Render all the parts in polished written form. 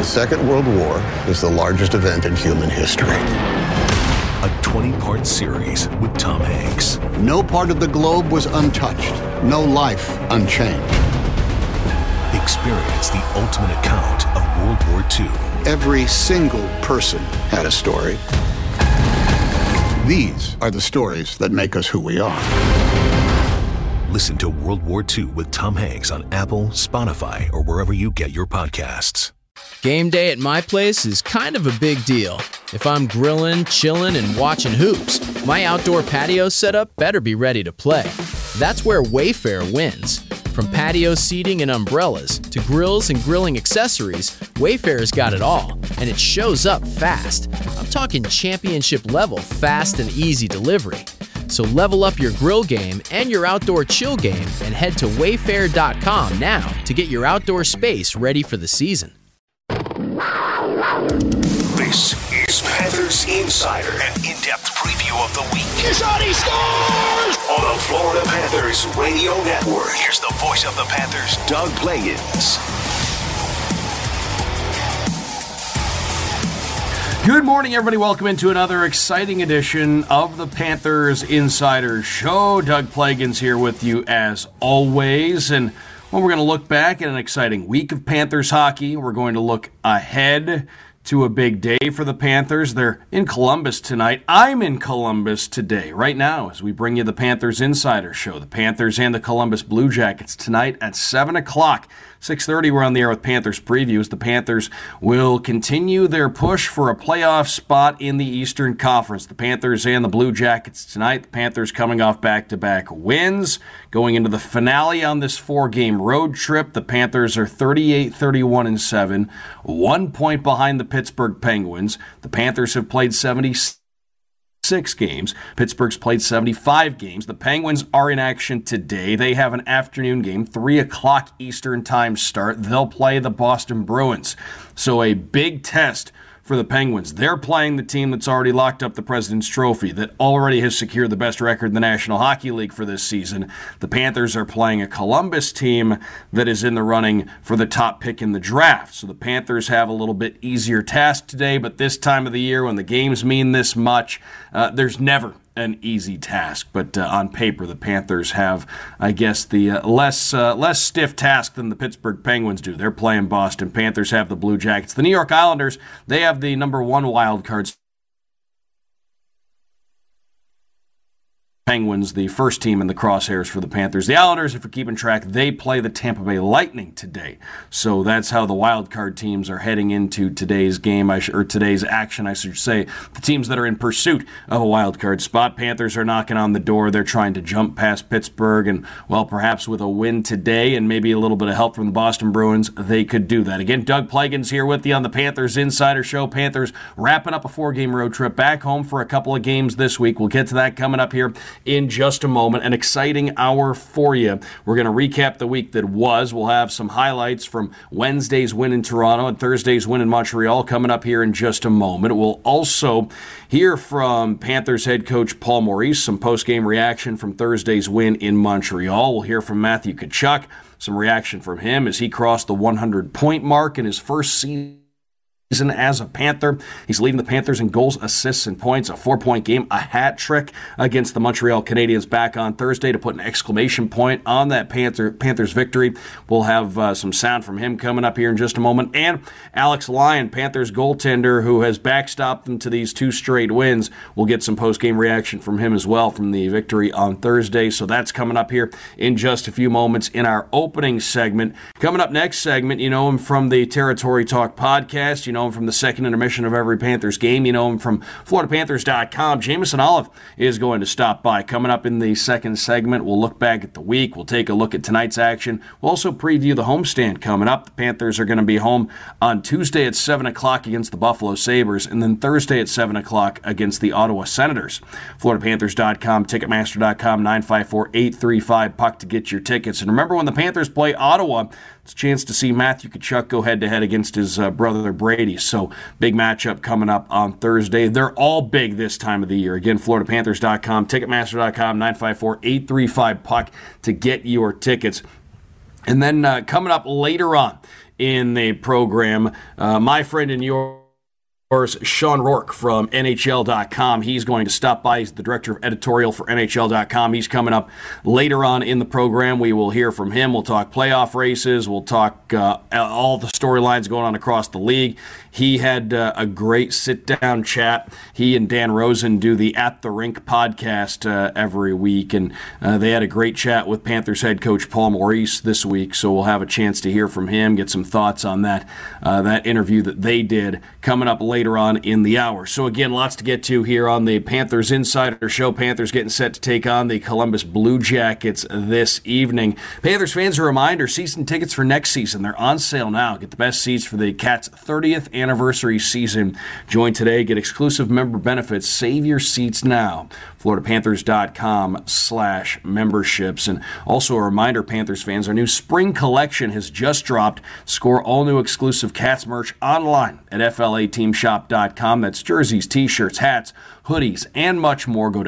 Second World War is the largest event in human history. A 20-part series with Tom Hanks. No part of the globe was untouched. No life unchanged. Experience the ultimate account of World War II. Every single person had a story. These are the stories that make us who we are. Listen to World War II with Tom Hanks on Apple, Spotify, or wherever you get your podcasts. Game day at my place is kind of a big deal. If I'm grilling, chilling, and watching hoops, my outdoor patio setup better be ready to play. That's where Wayfair wins. From patio seating and umbrellas to grills and grilling accessories, Wayfair's got it all, and it shows up fast. I'm talking championship level fast and easy delivery. So level up your grill game and your outdoor chill game and head to wayfair.com now to get your outdoor space ready for the season. This is Panthers Insider, an in-depth preview of the week. He scores! On the Florida Panthers Radio Network. Here's the voice of the Panthers, Doug Plagens. Good morning, everybody. Welcome into another exciting edition of the Panthers Insider Show. Doug Plagens here with you as always. And well, we're going to look back at an exciting week of Panthers hockey. We're going to look ahead to a big day for the Panthers. They're in Columbus tonight. I'm in Columbus today, right now, as we bring you the Panthers Insider Show. The Panthers and the Columbus Blue Jackets tonight at 7 o'clock. 6:30, we're on the air with Panthers previews. The Panthers will continue their push for a playoff spot in the Eastern Conference. The Panthers and the Blue Jackets tonight. The Panthers coming off back-to-back wins, going into the finale on this 4-game road trip. The Panthers are 38-31-7, 1 point behind the Pittsburgh Penguins. The Panthers have played 76 games. Pittsburgh's played 75 games. The Penguins are in action today. They have an afternoon game, 3 o'clock Eastern time start. They'll play the Boston Bruins. So a big test for the Penguins. They're playing the team that's already locked up the President's Trophy, that already has secured the best record in the National Hockey League for this season. The Panthers are playing a Columbus team that is in the running for the top pick in the draft. So the Panthers have a little bit easier task today, but this time of the year when the games mean this much, there's never an easy task, but on paper, the Panthers have, I guess, the less stiff task than the Pittsburgh Penguins do. They're playing Boston. Panthers have the Blue Jackets. The New York Islanders, they have the number 1 wild card. Penguins, the first team in the crosshairs for the Panthers. The Islanders, if you're keeping track, they play the Tampa Bay Lightning today. So that's how the wild card teams are heading into today's game, or today's action, I should say. The teams that are in pursuit of a wild card spot. Panthers are knocking on the door. They're trying to jump past Pittsburgh, and, well, perhaps with a win today and maybe a little bit of help from the Boston Bruins, they could do that. Again, Doug Plagens here with you on the Panthers Insider Show. Panthers wrapping up a 4-game road trip back home for a couple of games this week. We'll get to that coming up here in just a moment. An exciting hour for you. We're going to recap the week that was. We'll have some highlights from Wednesday's win in Toronto and Thursday's win in Montreal coming up here in just a moment. We'll also hear from Panthers head coach Paul Maurice, some post-game reaction from Thursday's win in Montreal. We'll hear from Matthew Tkachuk, some reaction from him as he crossed the 100-point mark in his first season as a Panther. He's leading the Panthers in goals, assists, and points. A 4-point game, a hat trick against the Montreal Canadiens back on Thursday to put an exclamation point on that Panthers victory. We'll have some sound from him coming up here in just a moment. And Alex Lyon, Panthers goaltender, who has backstopped them to these 2 straight wins. We'll get some post-game reaction from him as well from the victory on Thursday. So that's coming up here in just a few moments in our opening segment. Coming up next segment, you know him from the Territory Talk podcast. You know him from the second intermission of every Panthers game. You know him from FloridaPanthers.com. Jamison Olive is going to stop by. Coming up in the second segment, we'll look back at the week. We'll take a look at tonight's action. We'll also preview the homestand coming up. The Panthers are going to be home on Tuesday at 7 o'clock against the Buffalo Sabres, and then Thursday at 7 o'clock against the Ottawa Senators. FloridaPanthers.com, Ticketmaster.com, 954-835-PUCK to get your tickets. And remember, when the Panthers play Ottawa, it's a chance to see Matthew Tkachuk go head-to-head against his brother Brady. So big matchup coming up on Thursday. They're all big this time of the year. Again, FloridaPanthers.com, Ticketmaster.com, 954-835-PUCK to get your tickets. And then coming up later on in the program. My friend and yours, Sean Rourke from NHL.com. He's going to stop by. He's the director of editorial for NHL.com. He's coming up later on in the program. We will hear from him. We'll talk playoff races. We'll talk all the storylines going on across the league. He had a great sit-down chat. He and Dan Rosen do the At the Rink podcast every week, and they had a great chat with Panthers head coach Paul Maurice this week, so we'll have a chance to hear from him, get some thoughts on that interview that they did coming up later on in the hour. So again, lots to get to here on the Panthers Insider Show. Panthers getting set to take on the Columbus Blue Jackets this evening. Panthers fans, a reminder, season tickets for next season, they're on sale now. Get the best seats for the Cats' 30th anniversary season. Join today, get exclusive member benefits, save your seats now. FloridaPanthers.com/memberships. And also a reminder, Panthers fans, our new spring collection has just dropped. Score all new exclusive Cats merch online at FLATeamShop.com. That's jerseys, t-shirts, hats, hoodies, and much more. Go to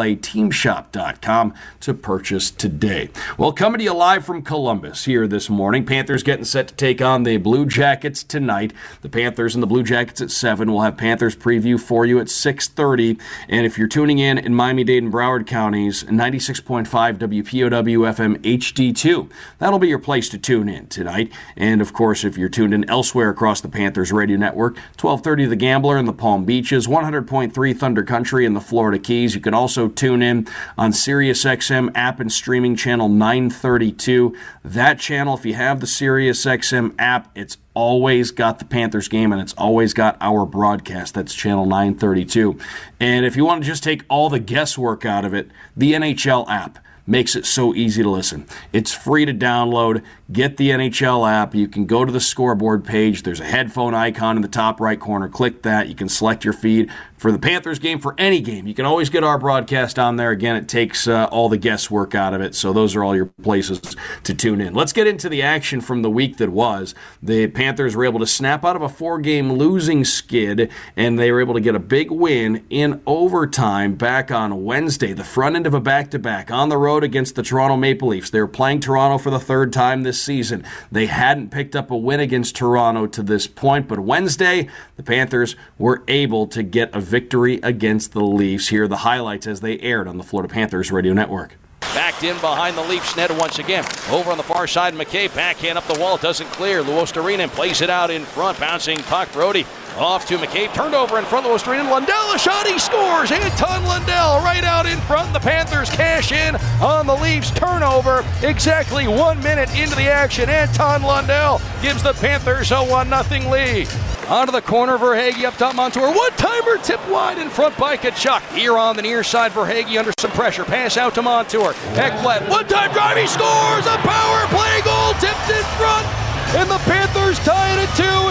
FLATeamShop.com to purchase today. Well, coming to you live from Columbus here this morning. Panthers getting set to take on the Blue Jackets tonight. The Panthers and the Blue Jackets at 7. We'll have Panthers preview for you at 6:30. And if you're tuning in Miami-Dade and Broward counties, 96.5 WPOW FM HD2. That'll be your place to tune in tonight. And, of course, if you're tuned in elsewhere across the Panthers radio network, 1230 The Gambler in the Palm Beaches, 100.3 Thunder Country in the Florida Keys. You can also tune in on SiriusXM app and streaming channel 932. That channel, if you have the SiriusXM app, it's always got the Panthers game, and it's always got our broadcast. That's channel 932. And if you want to just take all the guesswork out of it, the NHL app makes it so easy to listen. It's free to download. Get the NHL app. You can go to the scoreboard page. There's a headphone icon in the top right corner. Click that. You can select your feed for the Panthers game, for any game. You can always get our broadcast on there. Again, it takes all the guesswork out of it, so those are all your places to tune in. Let's get into the action from the week that was. The Panthers were able to snap out of a 4-game losing skid, and they were able to get a big win in overtime back on Wednesday, the front end of a back-to-back on the road against the Toronto Maple Leafs. They were playing Toronto for the third time this season. They hadn't picked up a win against Toronto to this point, but Wednesday, the Panthers were able to get a victory against the Leafs. Here are the highlights as they aired on the Florida Panthers radio network. Backed in behind the Leafs net once again. Over on the far side, McKay backhand up the wall, doesn't clear. Luostarinen plays it out in front, bouncing puck. Brody off to McCabe, turned over in front of Luostarinen. Lundell, a shot, he scores! Anton Lundell right out in front. The Panthers cash in on the Leafs turnover. Exactly 1 minute into the action, Anton Lundell gives the Panthers a 1-0 lead. Onto the corner, Verhaeghe up top, Montour. One-timer tipped wide in front by Tkachuk. Here on the near side, Verhaeghe under some pressure. Pass out to Montour. Ekblad, one-time drive, he scores! A power play goal tipped in front! And the Panthers tie it at 2 with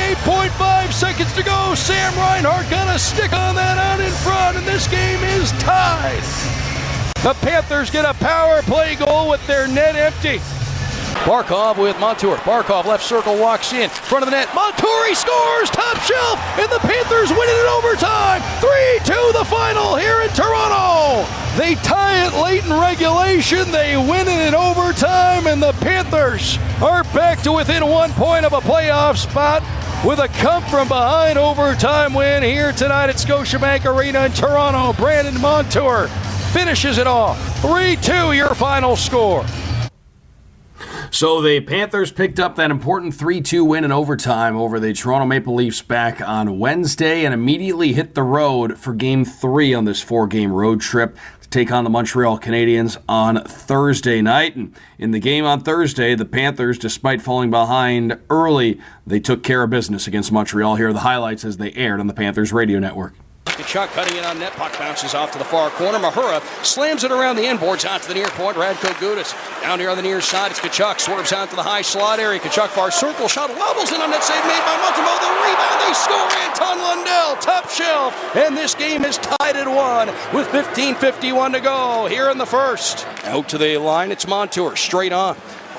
58.5 seconds to go. Sam Reinhart got a stick on that out in front, and this game is tied. The Panthers get a power play goal with their net empty. Barkov with Montour. Barkov left circle, walks in front of the net. Montour, he scores! Top shelf! And the Panthers win it in overtime! 3-2 the final here in Toronto! They tie it late in regulation. They win it in overtime, and the Panthers are back to within 1 point of a playoff spot with a come-from-behind overtime win here tonight at Scotiabank Arena in Toronto. Brandon Montour finishes it off. 3-2 your final score. So the Panthers picked up that important 3-2 win in overtime over the Toronto Maple Leafs back on Wednesday and immediately hit the road for Game 3 on this 4-game road trip to take on the Montreal Canadiens on Thursday night. And in the game on Thursday, the Panthers, despite falling behind early, they took care of business against Montreal. Here are the highlights as they aired on the Panthers radio network. Tkachuk cutting in on net. Puck bounces off to the far corner. Mahura slams it around the end boards out to the near point. Radko Gudas down here on the near side. It's Tkachuk. Swerves out to the high slot area. Tkachuk far circle. Shot levels in on net save made by Montembeault. The rebound. They score. Anton Lundell. Top shelf. And this game is tied at 1 with 15:51 to go here in the first. Out to the line. It's Montour. Straight on.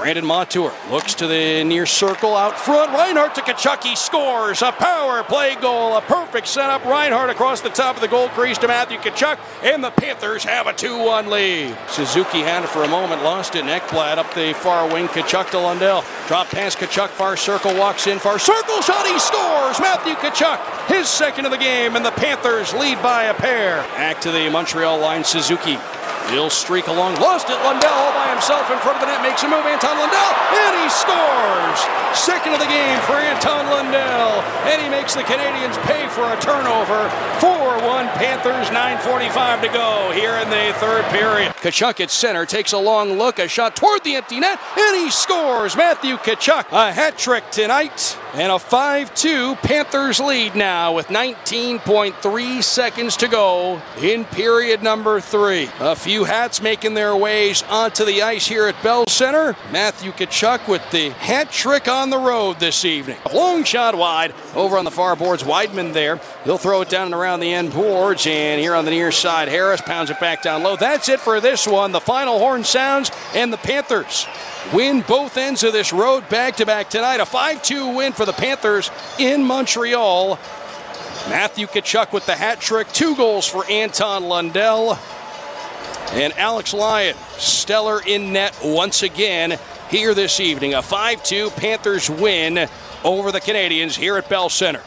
Brandon Montour looks to the near circle out front. Reinhart to Tkachuk. He scores a power play goal. A perfect setup. Reinhart across the top of the goal crease to Matthew Tkachuk. And the Panthers have a 2-1 lead. Suzuki had it for a moment. Lost it. Ekblad up the far wing. Tkachuk to Lundell. Drop past Tkachuk. Far circle. Walks in. Far circle shot. He scores. Matthew Tkachuk. His second of the game. And the Panthers lead by a pair. Back to the Montreal line. Suzuki. He'll streak along. Lost it. Lundell all by himself in front of the net. Makes a move. Anton Lundell. And he scores. Second of the game for Anton Lundell. And he makes the Canadiens pay for a turnover. 4-1 Panthers. 9:45 to go here in the third period. Tkachuk at center. Takes a long look. A shot toward the empty net. And he scores. Matthew Tkachuk. A hat trick tonight. And a 5-2 Panthers lead now with 19.3 seconds to go in period number 3. A few hats making their ways onto the ice here at Bell Center. Matthew Tkachuk with the hat trick on the road this evening. A long shot wide over on the far boards. Weidman there. He'll throw it down and around the end boards. And here on the near side, Harris pounds it back down low. That's it for this one. The final horn sounds and the Panthers win both ends of this road back-to-back tonight. A 5-2 win for the Panthers in Montreal. Matthew Tkachuk with the hat trick. 2 goals for Anton Lundell. And Alex Lyon, stellar in net once again here this evening. A 5-2 Panthers win over the Canadiens here at Bell Center.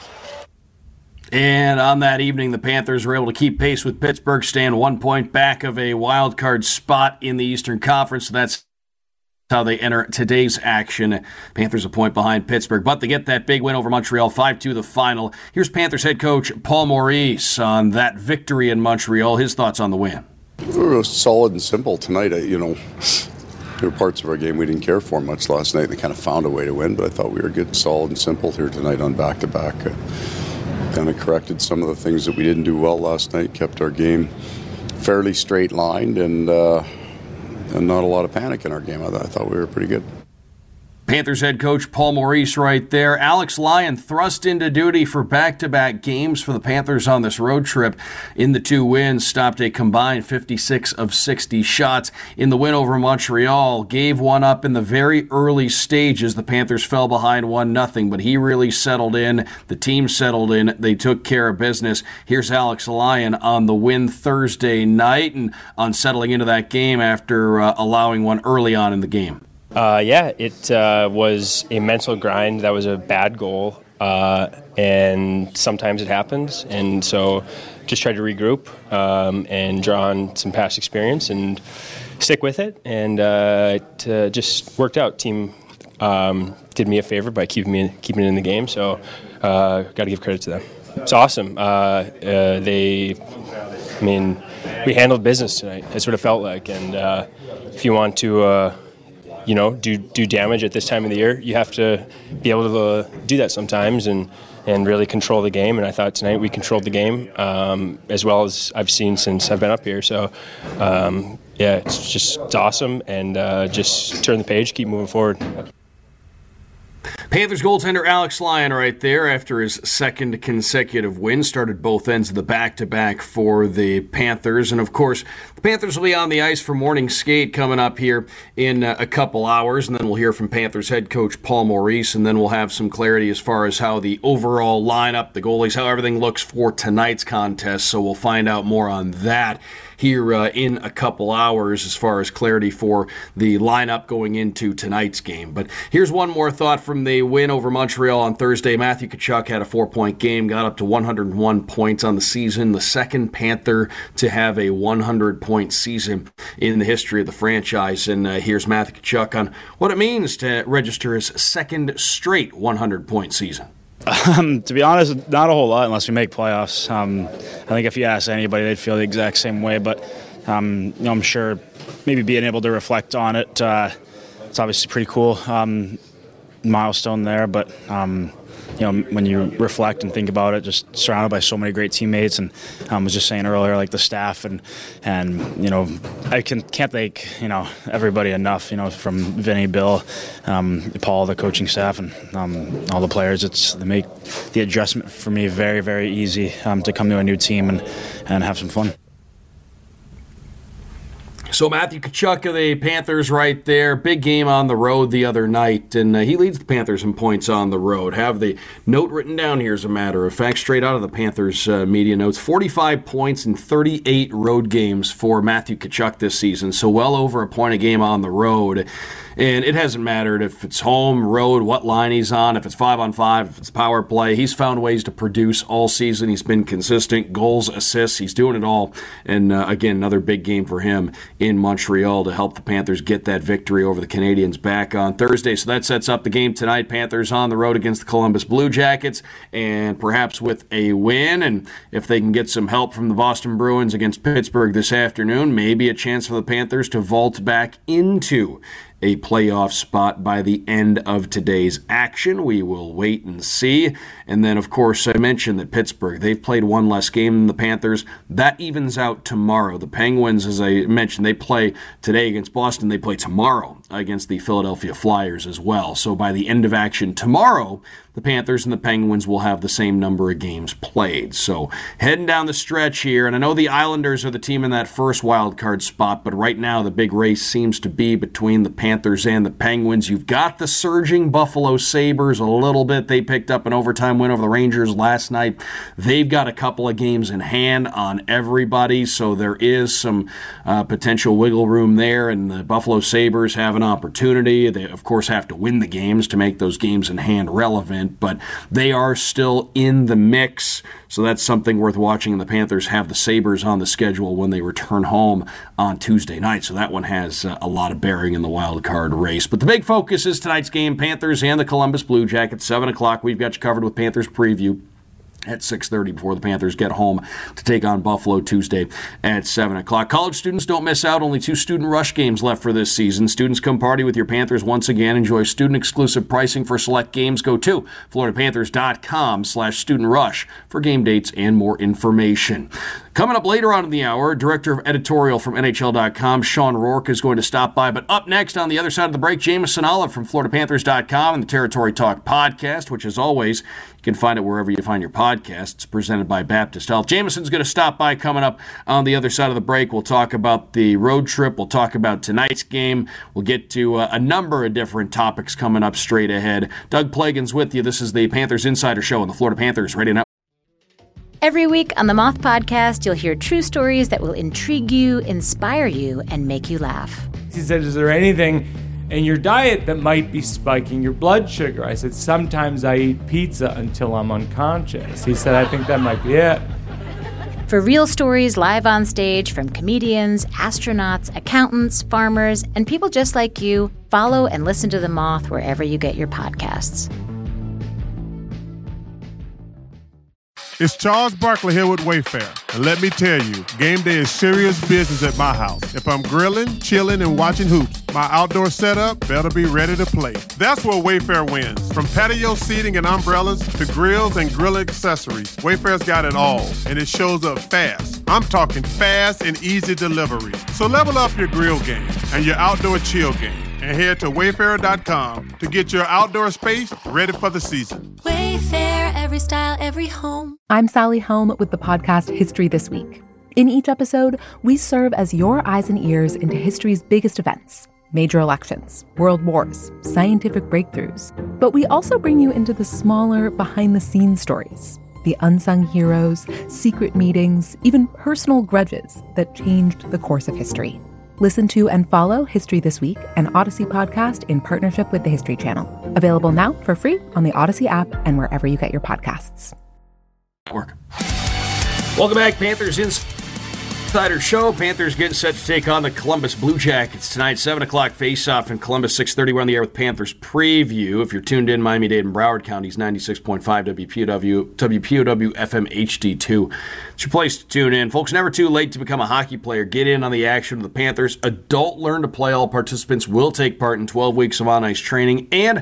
And on that evening, the Panthers were able to keep pace with Pittsburgh, stand 1 point back of a wild card spot in the Eastern Conference. So that's how they enter today's action. Panthers a point behind Pittsburgh, but they get that big win over Montreal, 5-2 the final. Here's Panthers head coach Paul Maurice on that victory in Montreal. His thoughts on the win. It was solid and simple tonight. There were parts of our game we didn't care for much last night. They kind of found a way to win, but I thought we were good, solid and simple here tonight on back-to-back. Kind of corrected some of the things that we didn't do well last night, kept our game fairly straight-lined, and not a lot of panic in our game. I thought we were pretty good. Panthers head coach Paul Maurice right there. Alex Lyon thrust into duty for back-to-back games for the Panthers on this road trip. In the 2 wins, stopped a combined 56 of 60 shots. In the win over Montreal, gave one up in the very early stages. The Panthers fell behind 1-0, but he really settled in. The team settled in. They took care of business. Here's Alex Lyon on the win Thursday night and on settling into that game after allowing one early on in the game. It was a mental grind. That was a bad goal, and sometimes it happens. And so just tried to regroup and draw on some past experience and stick with it. And it just worked out. Team did me a favor by keeping it in the game, so got to give credit to them. It's awesome. We handled business tonight. That's what it felt like. And if you want to do damage at this time of the year, you have to be able to do that sometimes and really control the game. And I thought tonight we controlled the game as well as I've seen since I've been up here. So, it's awesome. And just turn the page, keep moving forward. Panthers goaltender Alex Lyon right there after his second consecutive win. Started both ends of the back-to-back for the Panthers. And, of course, the Panthers will be on the ice for morning skate coming up here in a couple hours. And then we'll hear from Panthers head coach Paul Maurice. And then we'll have some clarity as far as how the overall lineup, the goalies, how everything looks for tonight's contest. So we'll find out more on that here in a couple hours as far as clarity for the lineup going into tonight's game. But here's one more thought from the win over Montreal on Thursday. Matthew Tkachuk had a 4-point game, got up to 101 points on the season, the second Panther to have a 100-point season in the history of the franchise. And here's Matthew Tkachuk on what it means to register his second straight 100-point season. To be honest, not a whole lot unless we make playoffs. I think if you ask anybody, they'd feel the exact same way. But I'm sure maybe being able to reflect on it, it's obviously pretty cool milestone there. But when you reflect and think about it, just surrounded by so many great teammates, and I was just saying earlier, like the staff and I can't thank everybody enough. From Vinny, Bill, Paul, the coaching staff, and all the players. They make the adjustment for me very, very easy to come to a new team and have some fun. So Matthew Tkachuk of the Panthers right there. Big game on the road the other night, and he leads the Panthers in points on the road. Have the note written down here as a matter of fact, straight out of the Panthers media notes. 45 points in 38 road games for Matthew Tkachuk this season, so well over a point a game on the road. And it hasn't mattered if it's home, road, what line he's on, if it's 5-on-5, if it's power play. He's found ways to produce all season. He's been consistent. Goals, assists, he's doing it all. And again, another big game for him in Montreal to help the Panthers get that victory over the Canadiens back on Thursday. So that sets up the game tonight. Panthers on the road against the Columbus Blue Jackets, and perhaps with a win. And if they can get some help from the Boston Bruins against Pittsburgh this afternoon, maybe a chance for the Panthers to vault back into a playoff spot by the end of today's action. We will wait and see. And then, of course, I mentioned that Pittsburgh, they've played one less game than the Panthers. That evens out tomorrow. The Penguins, as I mentioned, they play today against Boston. They play tomorrow against the Philadelphia Flyers as well. So by the end of action tomorrow, the Panthers and the Penguins will have the same number of games played. So heading down the stretch here, and I know the Islanders are the team in that first wild card spot, but right now the big race seems to be between the Panthers and the Penguins. You've got the surging Buffalo Sabres a little bit. They picked up an overtime win over the Rangers last night. They've got a couple of games in hand on everybody, so there is some potential wiggle room there, and the Buffalo Sabres have an opportunity. They, of course, have to win the games to make those games in hand relevant, but they are still in the mix, so that's something worth watching. And the Panthers have the Sabres on the schedule when they return home on Tuesday night, so that one has a lot of bearing in the wild card race. But the big focus is tonight's game, Panthers and the Columbus Blue Jackets, 7 o'clock. We've got you covered with Panthers preview at 6:30 before the Panthers get home to take on Buffalo Tuesday at 7 o'clock. College students, don't miss out. Only 2 Student Rush games left for this season. Students, come party with your Panthers once again. Enjoy student-exclusive pricing for select games. Go to floridapanthers.com/Student Rush for game dates and more information. Coming up later on in the hour, Director of Editorial from NHL.com, Sean Rourke, is going to stop by. But up next, on the other side of the break, Jameson Olive from FloridaPanthers.com and the Territory Talk podcast, which, as always, you can find it wherever you find your podcasts, presented by Baptist Health. Jameson's going to stop by coming up on the other side of the break. We'll talk about the road trip. We'll talk about tonight's game. We'll get to a number of different topics coming up straight ahead. Doug Plagens with you. This is the Panthers Insider Show on the Florida Panthers Radio Network. Every week on the Moth Podcast, you'll hear true stories that will intrigue you, inspire you, and make you laugh. He said, is there anything in your diet that might be spiking your blood sugar? I said, sometimes I eat pizza until I'm unconscious. He said, I think that might be it. For real stories live on stage from comedians, astronauts, accountants, farmers, and people just like you, follow and listen to The Moth wherever you get your podcasts. It's Charles Barkley here with Wayfair. And let me tell you, game day is serious business at my house. If I'm grilling, chilling, and watching hoops, my outdoor setup better be ready to play. That's where Wayfair wins. From patio seating and umbrellas to grills and grill accessories, Wayfair's got it all, and it shows up fast. I'm talking fast and easy delivery. So level up your grill game and your outdoor chill game, and head to Wayfair.com to get your outdoor space ready for the season. Wayfair, every style, every home. I'm Sally Helm with the podcast History This Week. In each episode, we serve as your eyes and ears into history's biggest events, major elections, world wars, scientific breakthroughs. But we also bring you into the smaller, behind-the-scenes stories, the unsung heroes, secret meetings, even personal grudges that changed the course of history. Listen to and follow History This Week, an Odyssey podcast in partnership with the History Channel. Available now for free on the Odyssey app and wherever you get your podcasts. Welcome back, Panthers Insider Show. Panthers getting set to take on the Columbus Blue Jackets tonight. 7 o'clock face-off in Columbus, 6:30. We're on the air with Panthers Preview. If you're tuned in, Miami-Dade and Broward counties, 96.5 WPOW FM HD2. It's your place to tune in. Folks, never too late to become a hockey player. Get in on the action of the Panthers. Adult Learn to Play. All participants will take part in 12 weeks of on-ice training, and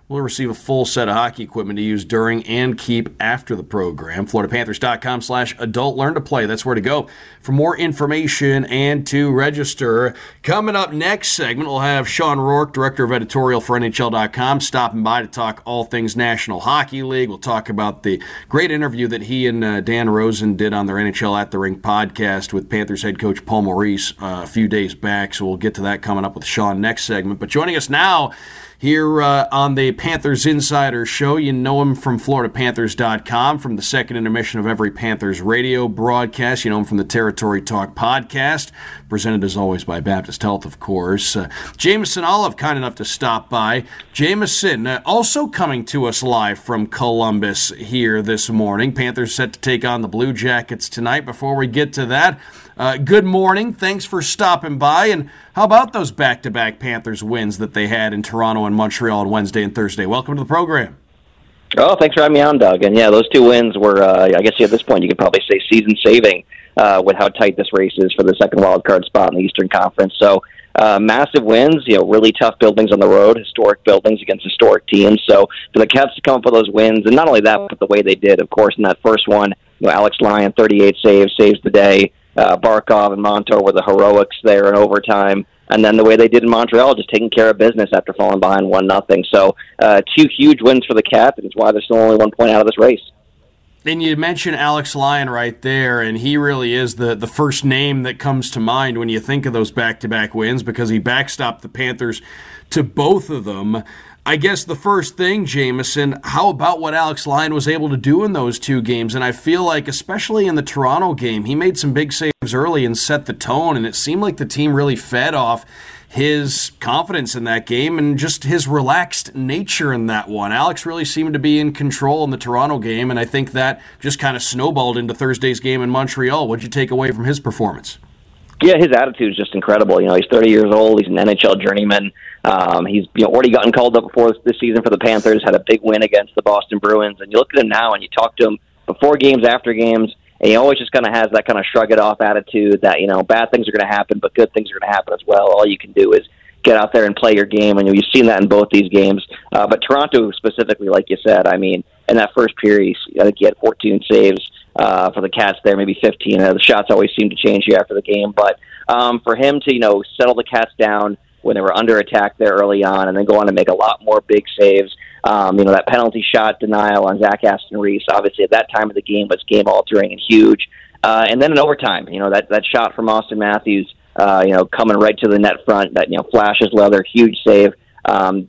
will receive a full set of hockey equipment to use during and keep after the program. FloridaPanthers.com/adult learn to play. That's where to go for more information and to register. Coming up next segment, we'll have Sean Rourke, Director of Editorial for NHL.com, stopping by to talk all things National Hockey League. We'll talk about the great interview that he and Dan Rosen did on their NHL at the Rink podcast with Panthers head coach Paul Maurice a few days back. So we'll get to that coming up with Sean next segment. But joining us now here on the Panthers Insider Show, you know him from FloridaPanthers.com, from the second intermission of every Panthers radio broadcast. You know him from the Territory Talk podcast, presented as always by Baptist Health, of course. Jameson Olive, kind enough to stop by. Jameson, also coming to us live from Columbus here this morning. Panthers set to take on the Blue Jackets tonight. Before we get to that, good morning. Thanks for stopping by. And how about those back-to-back Panthers wins that they had in Toronto and Montreal on Wednesday and Thursday? Welcome to the program. Oh, thanks for having me on, Doug. And yeah, those two wins were, I guess at this point you could probably say season-saving with how tight this race is for the second wild card spot in the Eastern Conference. So massive wins, really tough buildings on the road, historic buildings against historic teams. So for the Cats to come up with those wins, and not only that, but the way they did, of course, in that first one, Alex Lyon, 38 saves the day. Barkov and Montour were the heroics there in overtime. And then the way they did in Montreal, just taking care of business after falling behind 1-0. So two huge wins for the Cats, and it's why they're still only 1 point out of this race. And you mentioned Alex Lyon right there, and he really is the first name that comes to mind when you think of those back-to-back wins, because he backstopped the Panthers to both of them. I guess the first thing, Jameson, how about what Alex Lyon was able to do in those two games? And I feel like, especially in the Toronto game, he made some big saves early and set the tone, and it seemed like the team really fed off his confidence in that game and just his relaxed nature in that one. Alex really seemed to be in control in the Toronto game, and I think that just kind of snowballed into Thursday's game in Montreal. What did you take away from his performance? Yeah, his attitude is just incredible. He's 30 years old. He's an NHL journeyman. He's already gotten called up before this season for the Panthers, had a big win against the Boston Bruins. And you look at him now and you talk to him before games, after games, and he always just kind of has that kind of shrug-it-off attitude that, bad things are going to happen, but good things are going to happen as well. All you can do is get out there and play your game, and you've seen that in both these games. But Toronto specifically, like you said, in that first period, I think he had 14 saves for the Cats there, maybe 15. The shots always seem to change here after the game. But for him to, settle the Cats down when they were under attack there early on and then go on to make a lot more big saves, that penalty shot denial on Zach Aston-Reese, obviously at that time of the game was game-altering and huge. And then in overtime, that shot from Austin Matthews, coming right to the net front, that, flashes leather, huge save. You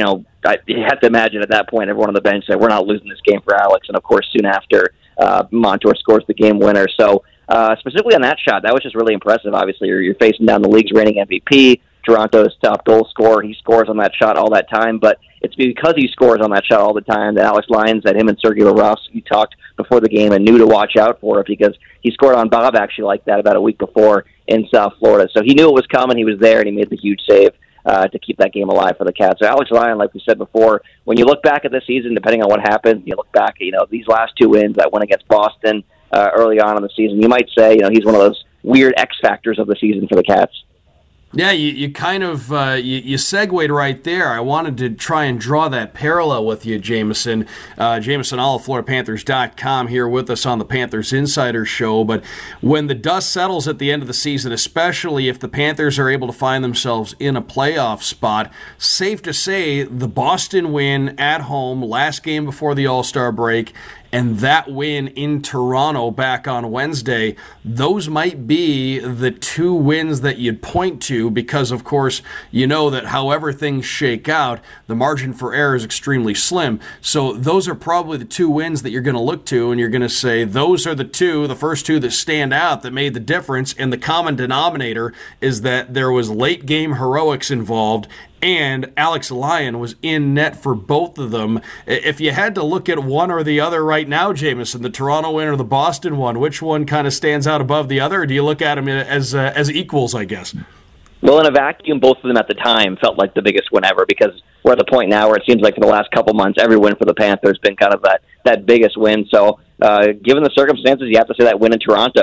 have to imagine at that point everyone on the bench said, we're not losing this game for Alex. And, of course, soon after, Montour scores the game winner. So specifically on that shot, that was just really impressive. Obviously, you're facing down the league's reigning MVP, Toronto's top goal scorer. He scores on that shot all that time, but it's because he scores on that shot all the time that Alex Lyons, that him and Sergei Bobrovsky talked before the game and knew to watch out for it, because he scored on Bob actually like that about a week before in South Florida. So he knew it was coming. He was there, and he made the huge save to keep that game alive for the Cats. So Alex Lyon, like we said before, when you look back at this season, depending on what happens, you look back at, these last two wins, that win against Boston early on in the season, you might say, he's one of those weird X factors of the season for the Cats. Yeah, you kind of you segued right there. I wanted to try and draw that parallel with you, Jameson. Jameson Olive, FloridaPanthers.com, here with us on the Panthers Insider Show. But when the dust settles at the end of the season, especially if the Panthers are able to find themselves in a playoff spot, safe to say the Boston win at home, last game before the All-Star break, and that win in Toronto back on Wednesday, those might be the two wins that you'd point to because, of course, you know that however things shake out, the margin for error is extremely slim. So those are probably the two wins that you're going to look to, and you're going to say those are the first two that stand out that made the difference, and the common denominator is that there was late-game heroics involved, and Alex Lyon was in net for both of them. If you had to look at one or the other right now, Jameson, the Toronto win or the Boston one, which one kind of stands out above the other, or do you look at them as equals, I guess? Well, in a vacuum, both of them at the time felt like the biggest win ever, because we're at the point now where it seems like for the last couple months, every win for the Panthers has been kind of that biggest win. So given the circumstances, you have to say that win in Toronto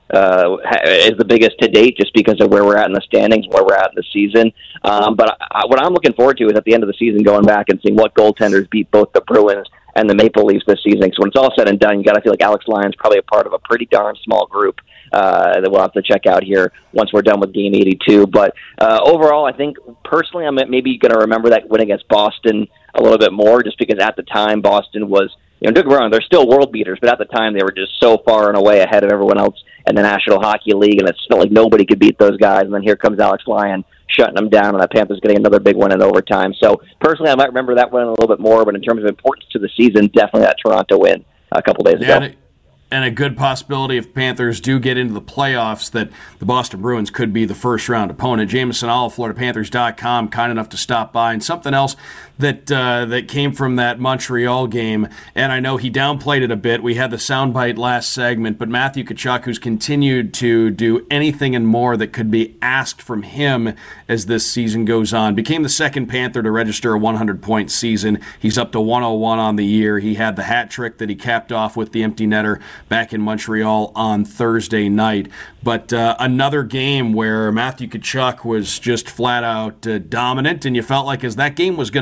is the biggest to date, just because of where we're at in the standings, where we're at in the season. But what I'm looking forward to is at the end of the season going back and seeing what goaltenders beat both the Bruins and the Maple Leafs this season. So when it's all said and done, you got to feel like Alex Lyon's probably a part of a pretty darn small group that we'll have to check out here once we're done with Game 82. But overall, I think personally I'm maybe going to remember that win against Boston a little bit more, just because at the time Boston was, don't get me wrong, they're still world beaters, but at the time they were just so far and away ahead of everyone else in the National Hockey League, and it felt like nobody could beat those guys. And then here comes Alex Lyon shutting them down, and the Panthers getting another big win in overtime. So personally, I might remember that one a little bit more, but in terms of importance to the season, definitely that Toronto win a couple days ago. And a good possibility if Panthers do get into the playoffs that the Boston Bruins could be the first-round opponent. Jameson All, FloridaPanthers.com, kind enough to stop by. And something else that came from that Montreal game, and I know he downplayed it a bit. We had the soundbite last segment, but Matthew Tkachuk, who's continued to do anything and more that could be asked from him as this season goes on, became the second Panther to register a 100-point season. He's up to 101 on the year. He had the hat trick that he capped off with the empty netter back in Montreal on Thursday night. But another game where Matthew Tkachuk was just flat out dominant, and you felt like as that game was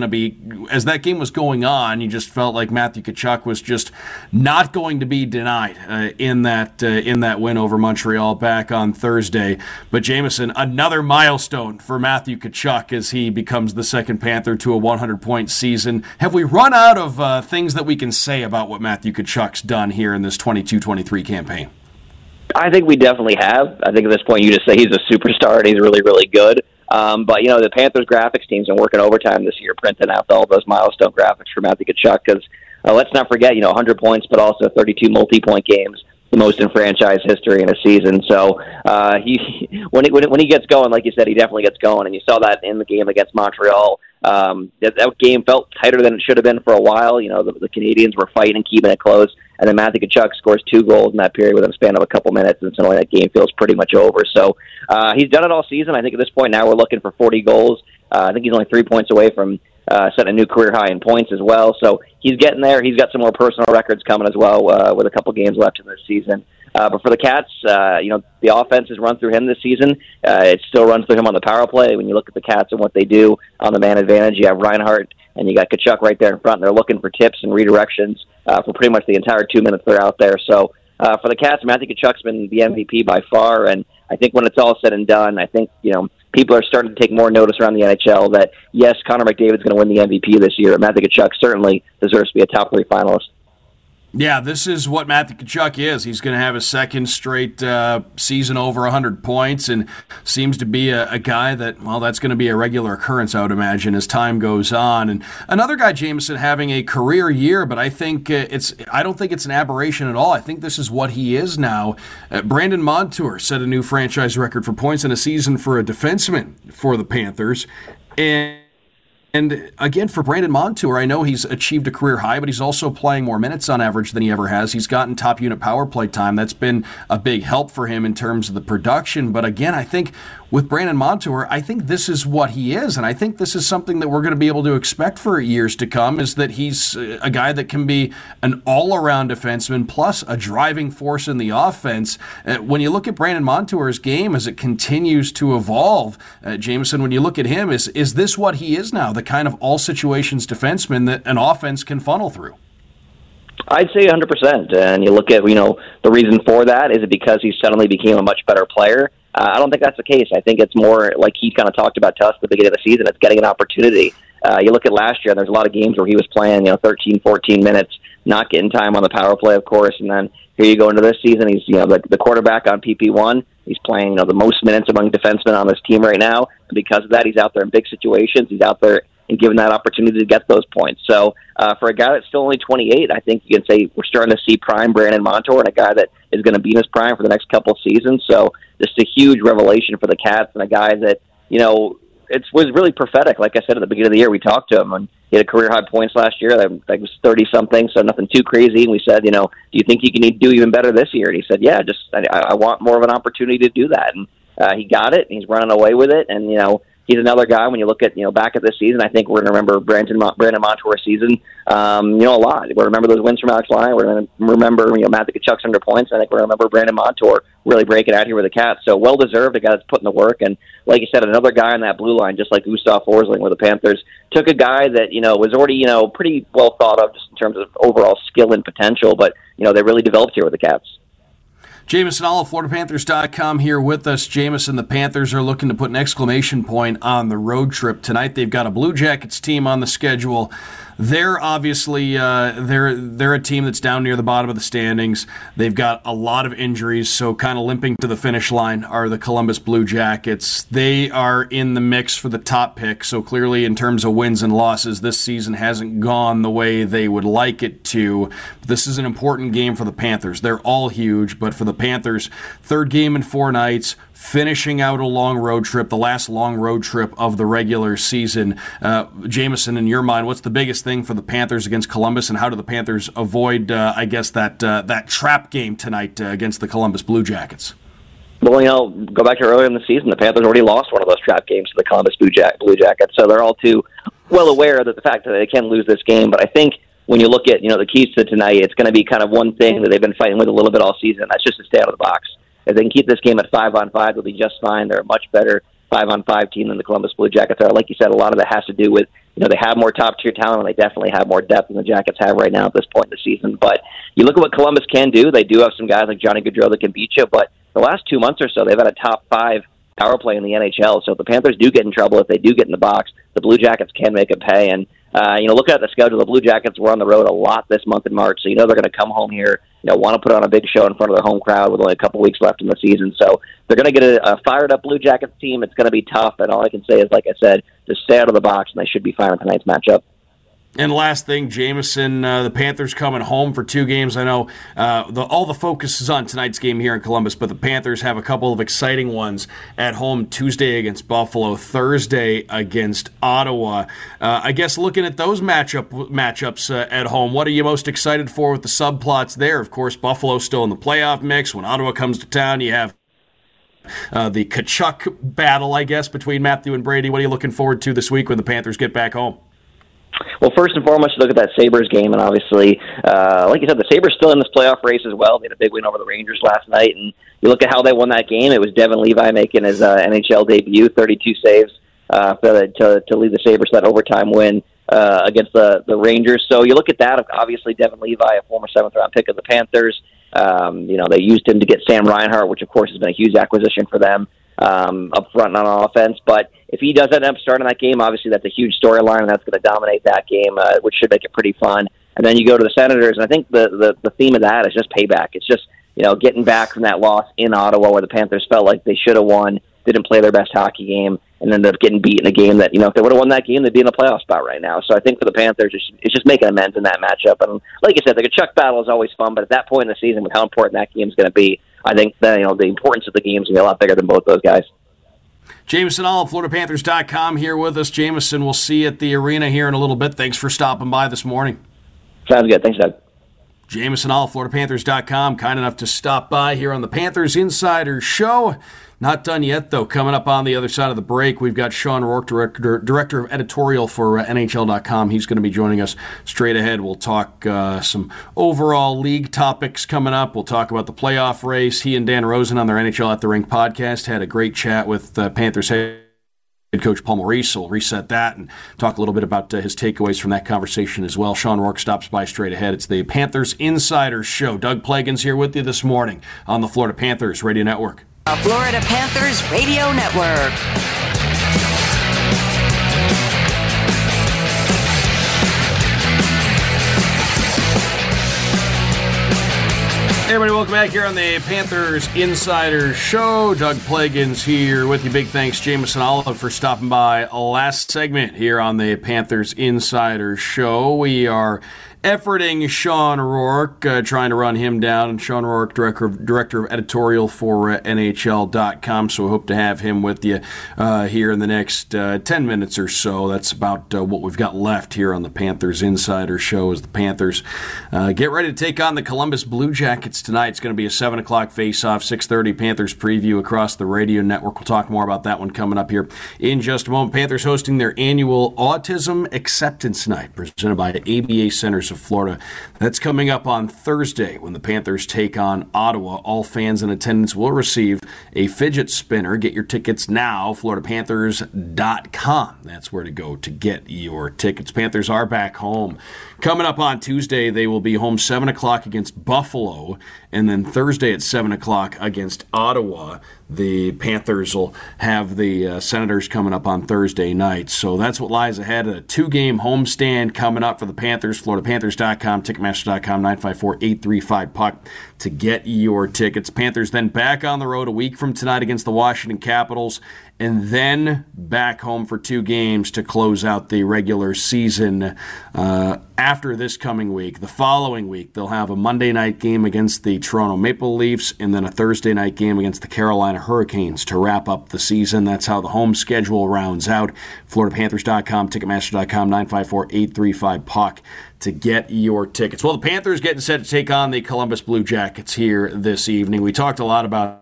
going on, you just felt like Matthew Tkachuk was just not going to be denied in that win over Montreal back on Thursday. But Jameson, another milestone for Matthew Tkachuk as he becomes the second Panther to a 100-point season. Have we run out of things that we can say about what Matthew Tkachuk's done here in this 22-23 campaign? I think we definitely have. I think at this point you just say he's a superstar and he's really, really good. But, the Panthers graphics team's been working overtime this year, printing out all those milestone graphics for Matthew Tkachuk, because let's not forget, 100 points, but also 32 multi-point games, the most in franchise history in a season. So when he gets going, like you said, he definitely gets going, and you saw that in the game against Montreal. That game felt tighter than it should have been for a while. The Canadians were fighting, keeping it close, and then Matthew Tkachuk scores 2 goals in that period within a span of a couple minutes, and suddenly that game feels pretty much over. So he's done it all season. I think at this point now we're looking for 40 goals. I think he's only 3 points away from setting a new career high in points as well. So he's getting there. He's got some more personal records coming as well with a couple games left in this season. But for the Cats, the offense has run through him this season. It still runs through him on the power play. When you look at the Cats and what they do on the man advantage, you have Reinhart and you got Tkachuk right there in front. And they're looking for tips and redirections for pretty much the entire 2 minutes they're out there. So for the Cats, Matthew Tkachuk's been the MVP by far. And I think when it's all said and done, I think, people are starting to take more notice around the NHL that, yes, Connor McDavid's going to win the MVP this year. Matthew Tkachuk certainly deserves to be a top 3 finalist. Yeah, this is what Matthew Tkachuk is. He's going to have a second straight season over 100 points, and seems to be a guy that, that's going to be a regular occurrence, I would imagine, as time goes on. And another guy, Jameson, having a career year, but I don't think it's an aberration at all. I think this is what he is now. Brandon Montour set a new franchise record for points in a season for a defenseman for the Panthers. And again, for Brandon Montour, I know he's achieved a career high, but he's also playing more minutes on average than he ever has. He's gotten top unit power play time. That's been a big help for him in terms of the production. But again, I think with Brandon Montour, I think this is what he is. And I think this is something that we're going to be able to expect for years to come, is that he's a guy that can be an all-around defenseman plus a driving force in the offense. When you look at Brandon Montour's game as it continues to evolve, Jameson, when you look at him, is this what he is now, the kind of all-situations defenseman that an offense can funnel through? I'd say 100%. And you look at, the reason for that, is it because he suddenly became a much better player? I don't think that's the case. I think it's more like he kind of talked about to us at the beginning of the season. It's getting an opportunity. You look at last year, there's a lot of games where he was playing, 13, 14 minutes, not getting time on the power play, of course. And then here you go into this season, he's, the quarterback on PP1. He's playing, the most minutes among defensemen on this team right now. And because of that, he's out there in big situations. He's out there and given that opportunity to get those points. So for a guy that's still only 28, I think you can say we're starting to see prime Brandon Montour, and a guy that is going to be in his prime for the next couple of seasons. So just a huge revelation for the Cats, and a guy that, it was really prophetic. Like I said at the beginning of the year, we talked to him, and he had a career-high points last year. That was 30-something, so nothing too crazy. And we said, do you think he can do even better this year? And he said, yeah, I want more of an opportunity to do that. And he got it, and he's running away with it. And, he's another guy. When you look at back at this season, I think we're going to remember Brandon Montour's season, a lot. We'll remember those wins from Alex Lyon. We're going to remember Matthew Tkachuk's under points. I think we're going to remember Brandon Montour really breaking out here with the Cats. So well deserved. A guy that's putting the work, and like you said, another guy on that blue line, just like Gustav Forsling with the Panthers, took a guy that was already pretty well thought of just in terms of overall skill and potential, but they really developed here with the Cats. Jamison Olive, FloridaPanthers.com here with us. Jamison, the Panthers are looking to put an exclamation point on the road trip tonight. They've got a Blue Jackets team on the schedule. They're obviously they're a team that's down near the bottom of the standings. They've got a lot of injuries, so kind of limping to the finish line are the Columbus Blue Jackets. They are in the mix for the top pick, so clearly in terms of wins and losses, this season hasn't gone the way they would like it to. This is an important game for the Panthers. They're all huge, but for the Panthers, third game in 4 nights, finishing out a long road trip, the last long road trip of the regular season. Jamison, in your mind, what's the biggest thing for the Panthers against Columbus, and how do the Panthers avoid, that trap game tonight against the Columbus Blue Jackets? Well, go back to earlier in the season, the Panthers already lost one of those trap games to the Columbus Blue Jackets, so they're all too well aware that the fact that they can lose this game. But I think when you look at the keys to tonight, it's going to be kind of one thing that they've been fighting with a little bit all season. That's just to stay out of the box. If they can keep this game at 5-on-5, they'll be just fine. They're a much better 5-on-5 team than the Columbus Blue Jackets are. Like you said, a lot of that has to do with, they have more top-tier talent, and they definitely have more depth than the Jackets have right now at this point in the season. But you look at what Columbus can do. They do have some guys like Johnny Gaudreau that can beat you, but the last 2 months or so, they've had a top 5 power play in the NHL. So if the Panthers do get in trouble, if they do get in the box, the Blue Jackets can make it pay. And, looking at the schedule, the Blue Jackets were on the road a lot this month in March, so they're going to come home here, want to put on a big show in front of their home crowd with only a couple weeks left in the season. So they're going to get a fired-up Blue Jackets team. It's going to be tough, and all I can say is, like I said, just stay out of the box, and they should be fine in tonight's matchup. And last thing, Jamison, the Panthers coming home for 2 games. I know all the focus is on tonight's game here in Columbus, but the Panthers have a couple of exciting ones at home Tuesday against Buffalo, Thursday against Ottawa. I guess looking at those matchups at home, what are you most excited for with the subplots there? Of course, Buffalo's still in the playoff mix. When Ottawa comes to town, you have the Tkachuk battle, I guess, between Matthew and Brady. What are you looking forward to this week when the Panthers get back home? Well, first and foremost, you look at that Sabres game, and obviously, like you said, the Sabres still in this playoff race as well. They had a big win over the Rangers last night, and you look at how they won that game. It was Devin Levi making his NHL debut, 32 saves to lead the Sabres to that overtime win against the Rangers. So you look at that, obviously Devin Levi, a former 7th-round pick of the Panthers. They used him to get Sam Reinhart, which, of course, has been a huge acquisition for them up front and on offense. But if he does end up starting that game, obviously that's a huge storyline, and that's going to dominate that game, which should make it pretty fun. And then you go to the Senators, and I think the theme of that is just payback. It's just getting back from that loss in Ottawa where the Panthers felt like they should have won, didn't play their best hockey game, and ended up getting beat in a game that, if they would have won that game, they'd be in a playoff spot right now. So I think for the Panthers, it's just making amends in that matchup. And like I said, the Tkachuk battle is always fun, but at that point in the season, with how important that game is going to be, I think that, the importance of the game is going to be a lot bigger than both those guys. Jamison Olive, FloridaPanthers.com here with us. Jamison, we'll see you at the arena here in a little bit. Thanks for stopping by this morning. Sounds good. Thanks, Doug. Jamison Olive, FloridaPanthers.com, kind enough to stop by here on the Panthers Insider Show. Not done yet, though. Coming up on the other side of the break, we've got Sean Rourke, Director of Editorial for NHL.com. He's going to be joining us straight ahead. We'll talk some overall league topics coming up. We'll talk about the playoff race. He and Dan Rosen on their NHL at the Rink podcast had a great chat with Panthers head coach Paul Maurice. So we'll reset that and talk a little bit about his takeaways from that conversation as well. Sean Rourke stops by straight ahead. It's the Panthers Insider Show. Doug Plagens here with you this morning on the Florida Panthers Radio Network. Florida Panthers Radio Network. Hey everybody, welcome back here on the Panthers Insider Show. Doug Plagens here with you. Big thanks, Jamison Olive, for stopping by last segment here on the Panthers Insider Show. We are efforting Sean Rourke, trying to run him down. And Sean Rourke, director of editorial for NHL.com. So we hope to have him with you here in the next 10 minutes or so. That's about what we've got left here on the Panthers Insider Show as the Panthers get ready to take on the Columbus Blue Jackets tonight. It's going to be a 7 o'clock face-off, 6:30 Panthers preview across the radio network. We'll talk more about that one coming up here in just a moment. Panthers hosting their annual Autism Acceptance Night presented by ABA Centers of Florida. That's coming up on Thursday when the Panthers take on Ottawa. All fans in attendance will receive a fidget spinner. Get your tickets now, floridapanthers.com. That's where to go to get your tickets. Panthers are back home. Coming up on Tuesday, they will be home 7 o'clock against Buffalo, and then Thursday at 7 o'clock against Ottawa. The Panthers will have the Senators coming up on Thursday night. So that's what lies ahead. A 2-game homestand coming up for the Panthers. FloridaPanthers.com, Ticketmaster.com, 954-835-PUCK to get your tickets. Panthers then back on the road a week from tonight against the Washington Capitals, and then back home for 2 games to close out the regular season after this coming week. The following week, they'll have a Monday night game against the Toronto Maple Leafs and then a Thursday night game against the Carolina Hurricanes to wrap up the season. That's how the home schedule rounds out. FloridaPanthers.com, Ticketmaster.com, 954-835-PUCK to get your tickets. Well, the Panthers getting set to take on the Columbus Blue Jackets here this evening. We talked a lot about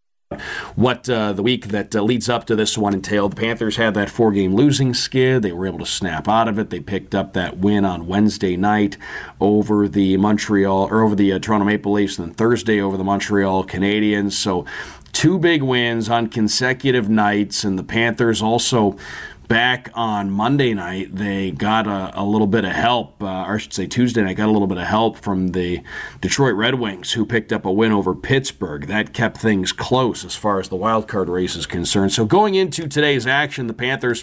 what the week that leads up to this one entailed. The Panthers had that 4-game losing skid. They were able to snap out of it. They picked up that win on Wednesday night over the Toronto Maple Leafs, and then Thursday over the Montreal Canadiens. So 2 big wins on consecutive nights, and the Panthers also back on Monday night, they got a little bit of help, or I should say Tuesday night, got a little bit of help from the Detroit Red Wings, who picked up a win over Pittsburgh. That kept things close as far as the wild card race is concerned. So going into today's action, the Panthers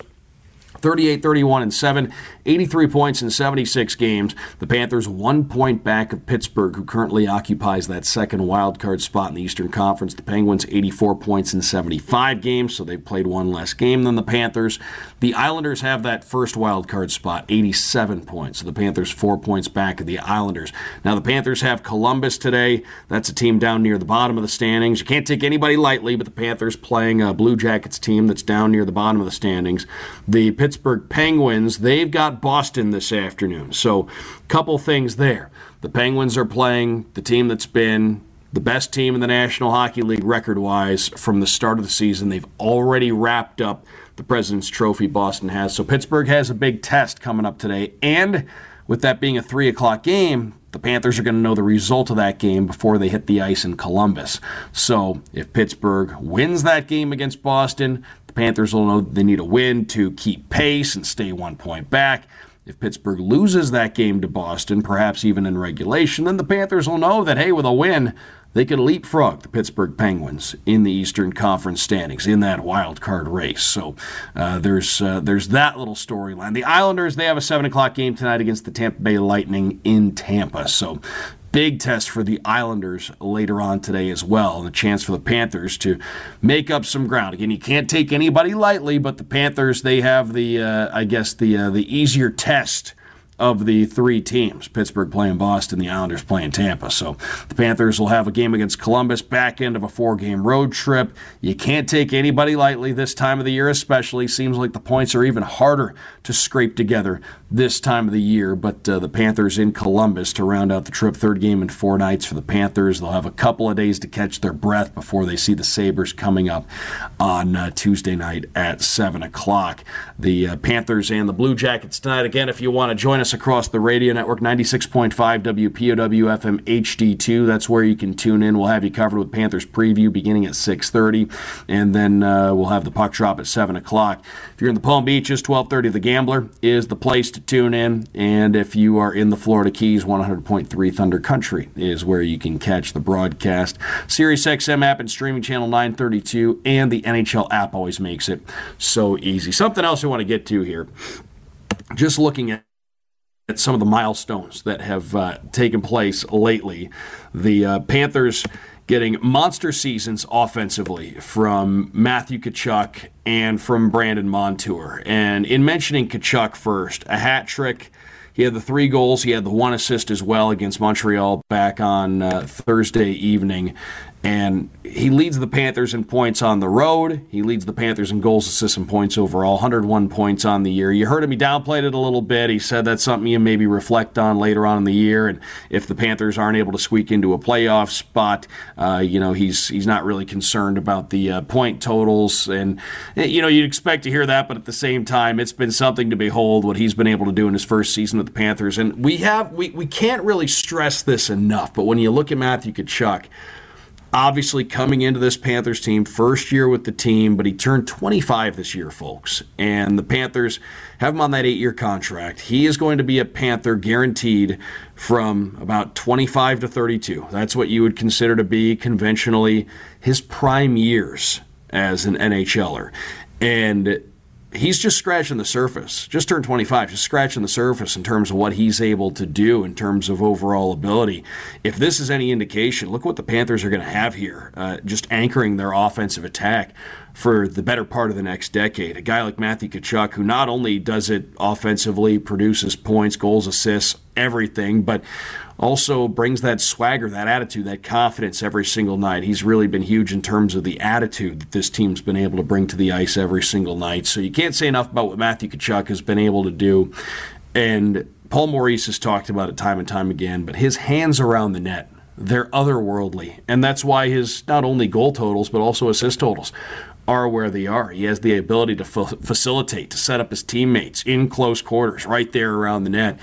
38-31-7, 83 points in 76 games. The Panthers 1 point back of Pittsburgh, who currently occupies that second wild card spot in the Eastern Conference. The Penguins 84 points in 75 games, so they've played 1 less game than the Panthers. The Islanders have that first wild card spot, 87 points. So the Panthers 4 points back of the Islanders. Now the Panthers have Columbus today. That's a team down near the bottom of the standings. You can't take anybody lightly, but the Panthers playing a Blue Jackets team that's down near the bottom of the standings. The Pittsburgh Penguins, they've got Boston this afternoon. So a couple things there. The Penguins are playing the team that's been the best team in the National Hockey League record-wise from the start of the season. They've already wrapped up the President's Trophy, Boston has. So Pittsburgh has a big test coming up today. And with that being a 3 o'clock game, the Panthers are going to know the result of that game before they hit the ice in Columbus. So if Pittsburgh wins that game against Boston, the Panthers will know they need a win to keep pace and stay 1 point back. If Pittsburgh loses that game to Boston, perhaps even in regulation, then the Panthers will know that, hey, with a win, they could leapfrog the Pittsburgh Penguins in the Eastern Conference standings in that wild card race. So there's that little storyline. The Islanders, they have a 7 o'clock game tonight against the Tampa Bay Lightning in Tampa. So big test for the Islanders later on today as well, and a chance for the Panthers to make up some ground. Again, you can't take anybody lightly, but the Panthers, they have the easier test of the 3 teams. Pittsburgh playing Boston, the Islanders playing Tampa. So the Panthers will have a game against Columbus, back end of a 4-game road trip. You can't take anybody lightly this time of the year especially. Seems like the points are even harder to scrape together this time of the year. But the Panthers in Columbus to round out the trip. 3rd game in 4 nights for the Panthers. They'll have a couple of days to catch their breath before they see the Sabres coming up on Tuesday night at 7 o'clock. The Panthers and the Blue Jackets tonight. Again, if you want to join us across the radio network, 96.5 WPOW FM HD2. That's where you can tune in. We'll have you covered with Panthers preview beginning at 6:30, and then we'll have the puck drop at 7 o'clock. If you're in the Palm Beaches, 1230 The Gambler is the place to tune in, and if you are in the Florida Keys, 100.3 Thunder Country is where you can catch the broadcast. SiriusXM app and streaming channel 932, and the NHL app always makes it so easy. Something else I want to get to here, just looking at some of the milestones that have taken place lately. The Panthers getting monster seasons offensively from Matthew Tkachuk and from Brandon Montour. And in mentioning Tkachuk first, a hat trick He had the 3 goals. He had the 1 assist as well against Montreal back on Thursday evening. And he leads the Panthers in points on the road. He leads the Panthers in goals, assists, and points overall. 101 points on the year. You heard him, he downplayed it a little bit. He said that's something you maybe reflect on later on in the year. And if the Panthers aren't able to squeak into a playoff spot, he's not really concerned about the point totals. And, you'd expect to hear that, but at the same time, it's been something to behold what he's been able to do in his first season with the Panthers. And we can't really stress this enough, but when you look at Matthew Tkachuk, obviously coming into this Panthers team, first year with the team, but he turned 25 this year, folks. And the Panthers have him on that 8-year contract. He is going to be a Panther guaranteed from about 25 to 32. That's what you would consider to be conventionally his prime years as an NHLer. And he's just scratching the surface. Just turned 25, just scratching the surface in terms of what he's able to do in terms of overall ability. If this is any indication, look what the Panthers are going to have here, just anchoring their offensive attack for the better part of the next decade. A guy like Matthew Tkachuk, who not only does it offensively, produces points, goals, assists, everything, but also brings that swagger, that attitude, that confidence every single night. He's really been huge in terms of the attitude that this team's been able to bring to the ice every single night. So you can't say enough about what Matthew Tkachuk has been able to do. And Paul Maurice has talked about it time and time again, but his hands around the net, they're otherworldly. And that's why his not only goal totals, but also assist totals are where they are. He has the ability to facilitate, to set up his teammates in close quarters, right there around the net.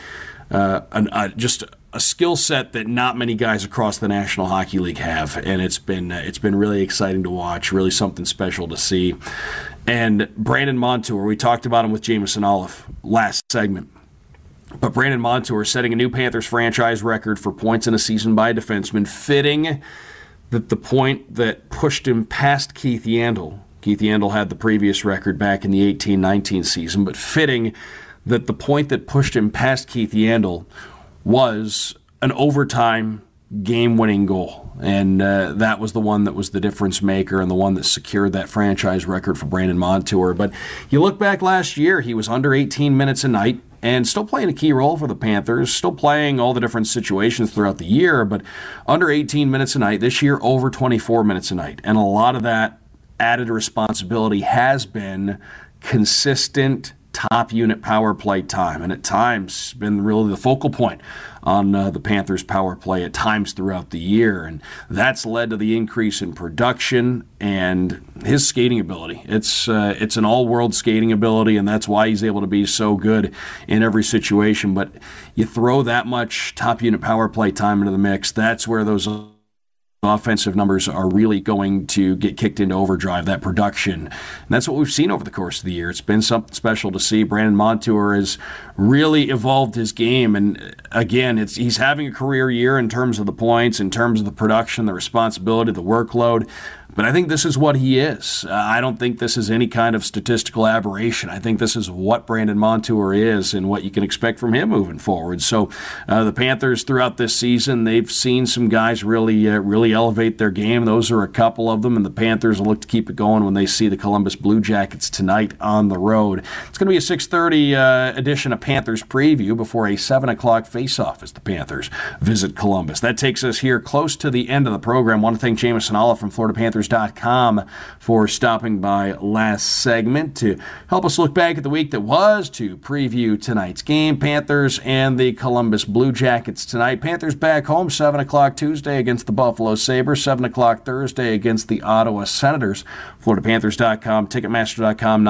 Just a skill set that not many guys across the National Hockey League have, and it's been really exciting to watch, really something special to see. And Brandon Montour, we talked about him with Jameson Olive last segment, but Brandon Montour setting a new Panthers franchise record for points in a season by a defenseman, fitting that the point that pushed him past Keith Yandle. Keith Yandle had the previous record back in the 18-19 season, but fitting that the point that pushed him past Keith Yandle was an overtime game-winning goal. And that was the one that was the difference maker and the one that secured that franchise record for Brandon Montour. But you look back last year, he was under 18 minutes a night and still playing a key role for the Panthers, still playing all the different situations throughout the year, but under 18 minutes a night. This year, over 24 minutes a night. And a lot of that added responsibility has been consistent top unit power play time, and at times been really the focal point on the Panthers power play at times throughout the year, and that's led to the increase in production and his skating ability. It's an all-world skating ability, and that's why he's able to be so good in every situation. But you throw that much top unit power play time into the mix, that's where those offensive numbers are really going to get kicked into overdrive, that production. And that's what we've seen over the course of the year. It's been something special to see. Brandon Montour has really evolved his game. And again, he's having a career year in terms of the points, in terms of the production, the responsibility, the workload. But I think this is what he is. I don't think this is any kind of statistical aberration. I think this is what Brandon Montour is and what you can expect from him moving forward. So the Panthers throughout this season, they've seen some guys really elevate their game. Those are a couple of them, and the Panthers will look to keep it going when they see the Columbus Blue Jackets tonight on the road. It's going to be a 6:30 edition of Panthers Preview before a 7 o'clock face-off as the Panthers visit Columbus. That takes us here close to the end of the program. I want to thank Jameson Olive from FloridaPanthers.com for stopping by last segment to help us look back at the week that was, to preview tonight's game, Panthers and the Columbus Blue Jackets tonight. Panthers back home 7 o'clock Tuesday against the Buffalo Sabres, 7 o'clock Thursday against the Ottawa Senators. FloridaPanthers.com, Ticketmaster.com,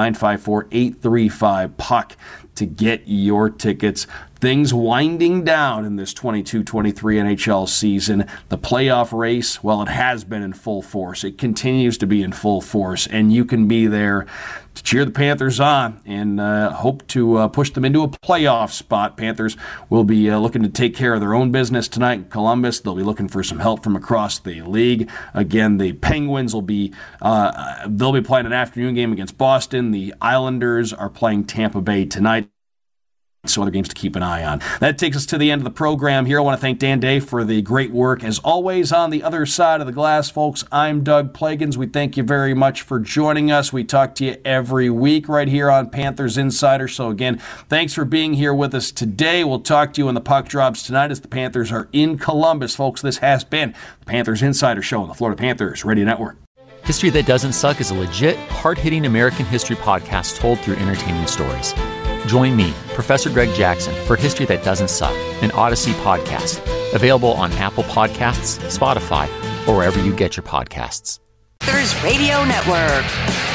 954-835-PUCK to get your tickets. Things winding down in this 22-23 NHL season. The playoff race, well, it has been in full force. It continues to be in full force, and you can be there to cheer the Panthers on and hope to push them into a playoff spot. Panthers will be looking to take care of their own business tonight in Columbus. They'll be looking for some help from across the league. Again, the Penguins will be they'll be playing an afternoon game against Boston. The Islanders are playing Tampa Bay tonight. So other games to keep an eye on. That takes us to the end of the program here. I want to thank Dan Day for the great work. As always, on the other side of the glass, folks, I'm Doug Plagans. We thank you very much for joining us. We talk to you every week right here on Panthers Insider. So again, thanks for being here with us today. We'll talk to you when the puck drops tonight as the Panthers are in Columbus. Folks, this has been the Panthers Insider Show on the Florida Panthers Radio Network. History That Doesn't Suck is a legit, hard-hitting American history podcast told through entertaining stories. Join me, Professor Greg Jackson, for History That Doesn't Suck, an Odyssey podcast. Available on Apple Podcasts, Spotify, or wherever you get your podcasts. Panthers Radio Network.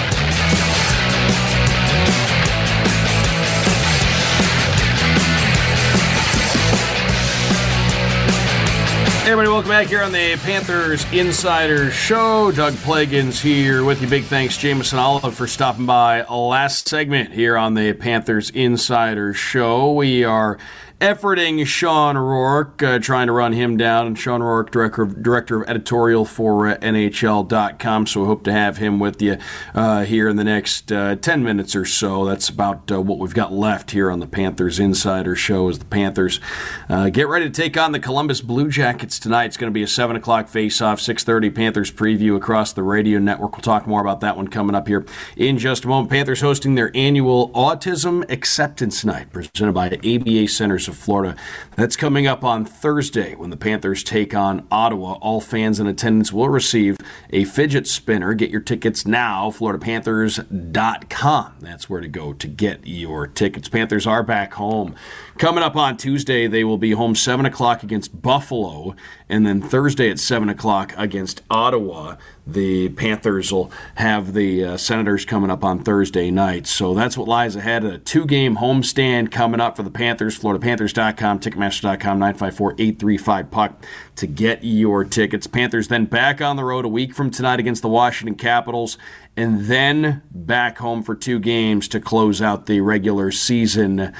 Hey everybody, welcome back here on the Panthers Insider Show. Doug Plagans here with you. Big thanks, Jameson Olive, for stopping by last segment here on the Panthers Insider Show. We are efforting Sean Rourke, trying to run him down. And Sean Rourke, director of editorial for NHL.com. So we hope to have him with you here in the next 10 minutes or so. That's about what we've got left here on the Panthers Insider Show as the Panthers get ready to take on the Columbus Blue Jackets tonight. It's going to be a 7 o'clock face-off, 6:30 Panthers preview across the radio network. We'll talk more about that one coming up here in just a moment. Panthers hosting their annual Autism Acceptance Night presented by the ABA Centers of Florida. That's coming up on Thursday when the Panthers take on Ottawa. All fans in attendance will receive a fidget spinner. Get your tickets now, FloridaPanthers.com. That's where to go to get your tickets. Panthers are back home. Coming up on Tuesday, they will be home 7 o'clock against Buffalo, and then Thursday at 7 o'clock against Ottawa. The Panthers will have the Senators coming up on Thursday night. So that's what lies ahead. A 2-game homestand coming up for the Panthers. FloridaPanthers.com, Ticketmaster.com, 954-835-PUCK to get your tickets. Panthers then back on the road a week from tonight against the Washington Capitals, and then back home for 2 games to close out the regular season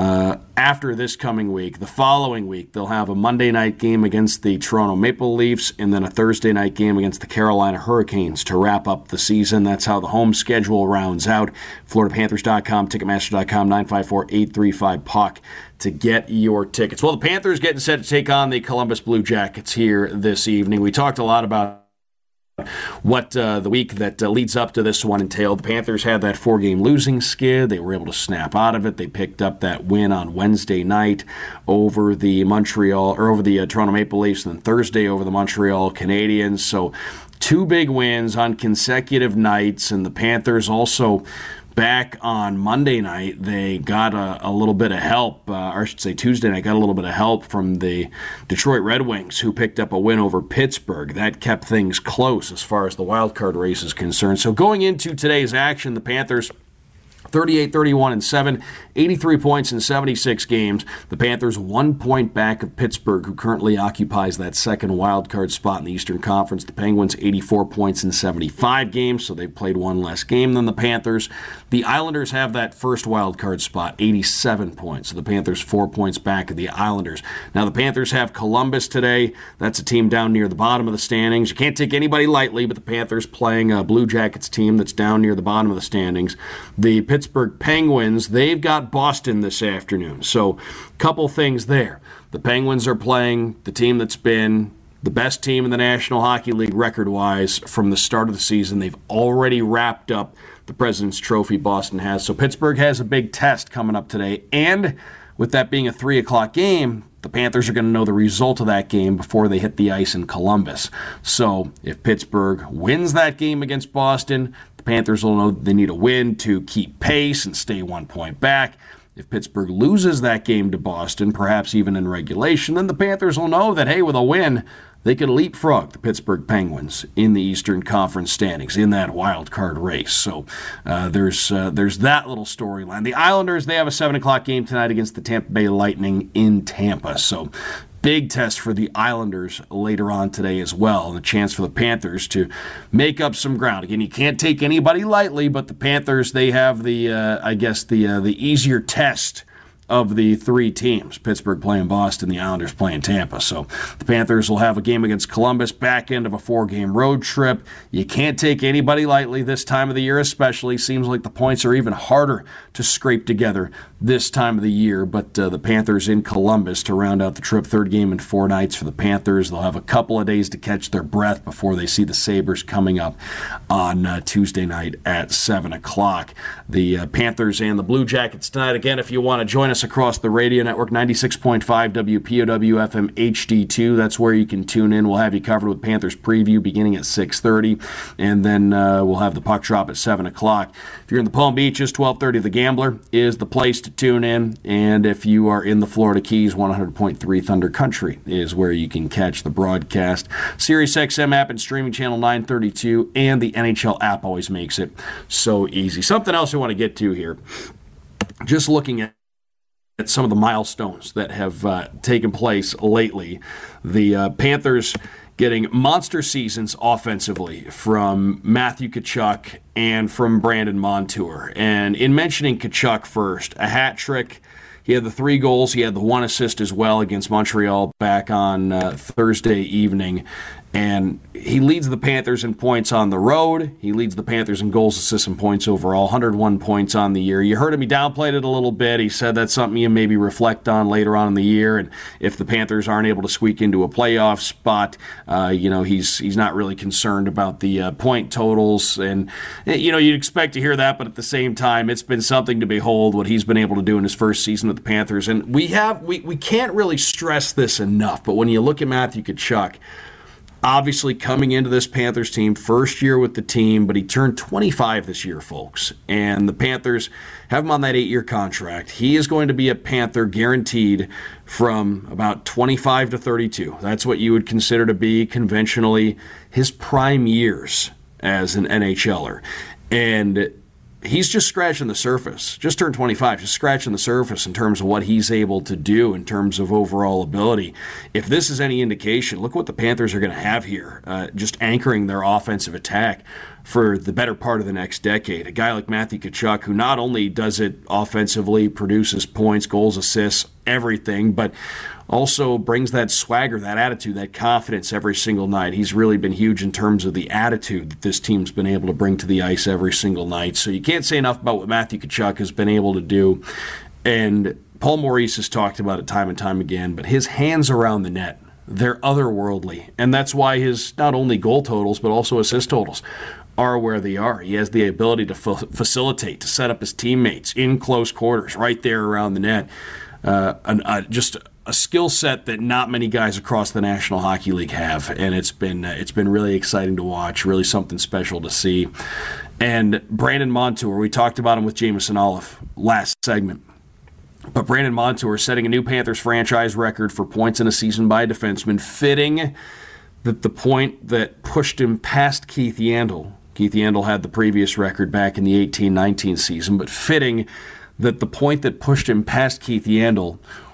after this coming week. The following week, they'll have a Monday night game against the Toronto Maple Leafs and then a Thursday night game against the Carolina Hurricanes to wrap up the season. That's how the home schedule rounds out. FloridaPanthers.com, Ticketmaster.com, 954-835-PUCK to get your tickets. Well, the Panthers getting set to take on the Columbus Blue Jackets here this evening. We talked a lot about what the week that leads up to this one entailed. The Panthers had that 4-game losing skid. They were able to snap out of it. They picked up that win on Wednesday night over the Toronto Maple Leafs, and then Thursday over the Montreal Canadiens. So 2 big wins on consecutive nights, and the Panthers also back on Monday night, they got a little bit of help, or I should say Tuesday night, got a little bit of help from the Detroit Red Wings, who picked up a win over Pittsburgh. That kept things close as far as the wild card race is concerned. So going into today's action, the Panthers 38-31-7, 83 points in 76 games. The Panthers 1 point back of Pittsburgh, who currently occupies that second wild card spot in the Eastern Conference. The Penguins 84 points in 75 games, so they've played one less game than the Panthers. The Islanders have that first wild card spot, 87 points. So the Panthers 4 points back of the Islanders. Now the Panthers have Columbus today. That's a team down near the bottom of the standings. You can't take anybody lightly, but the Panthers playing a Blue Jackets team that's down near the bottom of the standings. The Pittsburgh Penguins, they've got Boston this afternoon. So a couple things there. The Penguins are playing the team that's been the best team in the National Hockey League record-wise from the start of the season. They've already wrapped up the President's Trophy, Boston has. So Pittsburgh has a big test coming up today. And with that being a 3 o'clock game, the Panthers are going to know the result of that game before they hit the ice in Columbus. So if Pittsburgh wins that game against Boston, the Panthers will know they need a win to keep pace and stay 1 point back. If Pittsburgh loses that game to Boston, perhaps even in regulation, then the Panthers will know that, hey, with a win, they could leapfrog the Pittsburgh Penguins in the Eastern Conference standings in that wild card race. So there's that little storyline. The Islanders, they have a 7 o'clock game tonight against the Tampa Bay Lightning in Tampa. So big test for the Islanders later on today as well, and a chance for the Panthers to make up some ground. Again, you can't take anybody lightly, but the Panthers, they have the easier test of the 3 teams. Pittsburgh playing Boston, the Islanders playing Tampa. So the Panthers will have a game against Columbus, back end of a 4-game road trip. You can't take anybody lightly this time of the year especially. Seems like the points are even harder to scrape together this time of the year, but the Panthers in Columbus to round out the trip. Third game in 4 nights for the Panthers. They'll have a couple of days to catch their breath before they see the Sabres coming up on Tuesday night at 7 o'clock. The Panthers and the Blue Jackets tonight. Again, if you want to join us across the radio network, 96.5 WPOW FM HD2. That's where you can tune in. We'll have you covered with Panthers preview beginning at 6:30, and then we'll have the puck drop at 7 o'clock. If you're in the Palm Beaches, 12:30 The Gambler is the place to tune in, and if you are in the Florida Keys, 100.3 Thunder Country is where you can catch the broadcast. SiriusXM app and streaming channel 932, and the NHL app always makes it so easy. Something else I want to get to here, just looking at some of the milestones that have taken place lately. The Panthers getting monster seasons offensively from Matthew Tkachuk and from Brandon Montour. And in mentioning Tkachuk first, a hat trick. He had the 3 goals. He had the 1 assist as well against Montreal back on Thursday evening. And he leads the Panthers in points on the road. He leads the Panthers in goals, assists, and points overall. 101 points on the year. You heard him, he downplayed it a little bit. He said that's something you maybe reflect on later on in the year. And if the Panthers aren't able to squeak into a playoff spot, he's not really concerned about the point totals. And, you'd expect to hear that, but at the same time, it's been something to behold what he's been able to do in his first season with the Panthers. And we can't really stress this enough, but when you look at Matthew Tkachuk, obviously coming into this Panthers team, first year with the team, but he turned 25 this year, folks. And the Panthers have him on that 8-year contract. He is going to be a Panther guaranteed from about 25 to 32. That's what you would consider to be conventionally his prime years as an NHLer. And he's just scratching the surface. Just turned 25, just scratching the surface in terms of what he's able to do in terms of overall ability. If this is any indication, look what the Panthers are going to have here, just anchoring their offensive attack for the better part of the next decade. A guy like Matthew Tkachuk, who not only does it offensively, produces points, goals, assists, everything, but also brings that swagger, that attitude, that confidence every single night. He's really been huge in terms of the attitude that this team's been able to bring to the ice every single night. So you can't say enough about what Matthew Tkachuk has been able to do. And Paul Maurice has talked about it time and time again, but his hands around the net, they're otherworldly. And that's why his not only goal totals, but also assist totals are where they are. He has the ability to facilitate, to set up his teammates in close quarters, right there around the net. Just a skill set that not many guys across the National Hockey League have, and it's been really exciting to watch, really something special to see. And Brandon Montour, we talked about him with Jameson Olive last segment, but Brandon Montour setting a new Panthers franchise record for points in a season by a defenseman, fitting that the point that pushed him past Keith Yandle. Keith Yandle had the previous record back in the 18-19 season, but fitting that the point that pushed him past Keith Yandle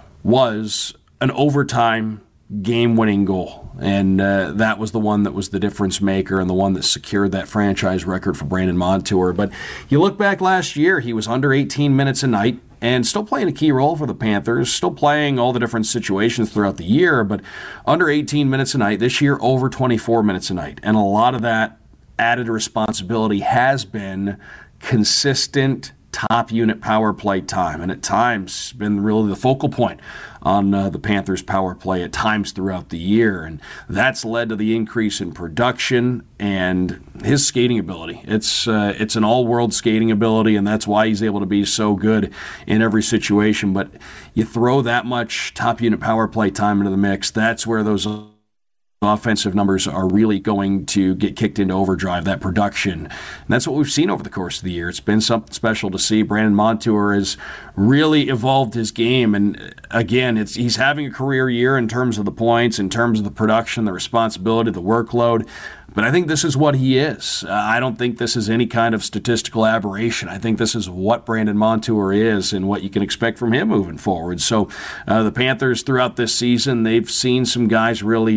was an overtime game-winning goal. And that was the one that was the difference maker and the one that secured that franchise record for Brandon Montour. But you look back last year, he was under 18 minutes a night and still playing a key role for the Panthers, still playing all the different situations throughout the year, but under 18 minutes a night. This year, over 24 minutes a night. And a lot of that added responsibility has been consistent top unit power play time, and at times been really the focal point on the Panthers power play at times throughout the year, and that's led to the increase in production and his skating ability. It's an all-world skating ability, and that's why he's able to be so good in every situation. But you throw that much top unit power play time into the mix, that's where those offensive numbers are really going to get kicked into overdrive, that production. And that's what we've seen over the course of the year. It's been something special to see. Brandon Montour has really evolved his game. And again, he's having a career year in terms of the points, in terms of the production, the responsibility, the workload. But I think this is what he is. I don't think this is any kind of statistical aberration. I think this is what Brandon Montour is and what you can expect from him moving forward. So the Panthers throughout this season, they've seen some guys really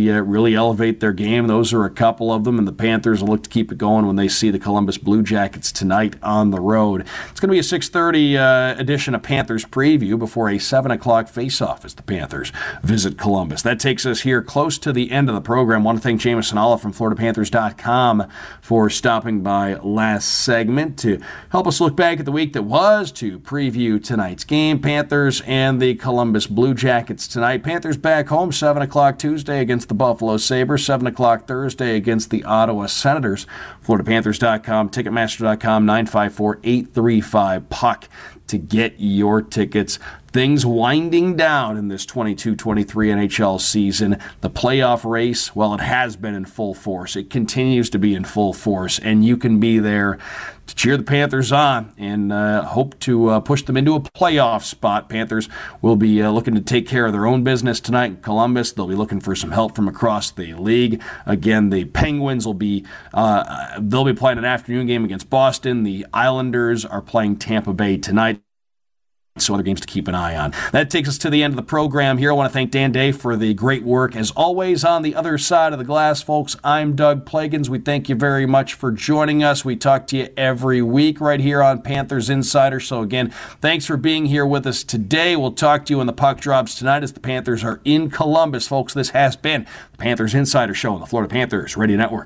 really elevate their game. Those are a couple of them, and the Panthers will look to keep it going when they see the Columbus Blue Jackets tonight on the road. It's going to be a 6:30 edition of Panthers Preview before a 7 o'clock face-off as the Panthers visit Columbus. That takes us here close to the end of the program. I want to thank Jameson Olive from FloridaPanthers.com for stopping by last segment to help us look back at the week that was, to preview tonight's game, Panthers and the Columbus Blue Jackets tonight. Panthers back home 7 o'clock Tuesday against the Buffalo Sabres, 7 o'clock Thursday against the Ottawa Senators. FloridaPanthers.com, Ticketmaster.com, 954-835-PUCK to get your tickets. Things winding down in this 22-23 NHL season. The playoff race, well, it has been in full force. It continues to be in full force, and you can be there to cheer the Panthers on and hope to push them into a playoff spot. Panthers will be looking to take care of their own business tonight in Columbus. They'll be looking for some help from across the league. Again, the Penguins will be they'll be playing an afternoon game against Boston. The Islanders are playing Tampa Bay tonight. So other games to keep an eye on. That takes us to the end of the program here. I want to thank Dan Day for the great work. As always, on the other side of the glass, folks, I'm Doug Plagens. We thank you very much for joining us. We talk to you every week right here on Panthers Insider. So again, thanks for being here with us today. We'll talk to you when the puck drops tonight as the Panthers are in Columbus. Folks, this has been the Panthers Insider Show on the Florida Panthers Radio Network.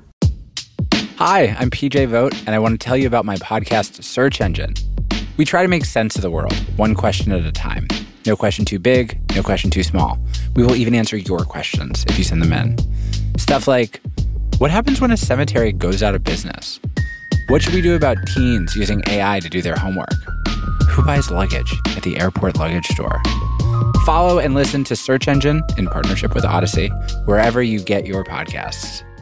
Hi, I'm PJ Vogt, and I want to tell you about my podcast, Search Engine. We try to make sense of the world, one question at a time. No question too big, no question too small. We will even answer your questions if you send them in. Stuff like, what happens when a cemetery goes out of business? What should we do about teens using AI to do their homework? Who buys luggage at the airport luggage store? Follow and listen to Search Engine in partnership with Odyssey, wherever you get your podcasts.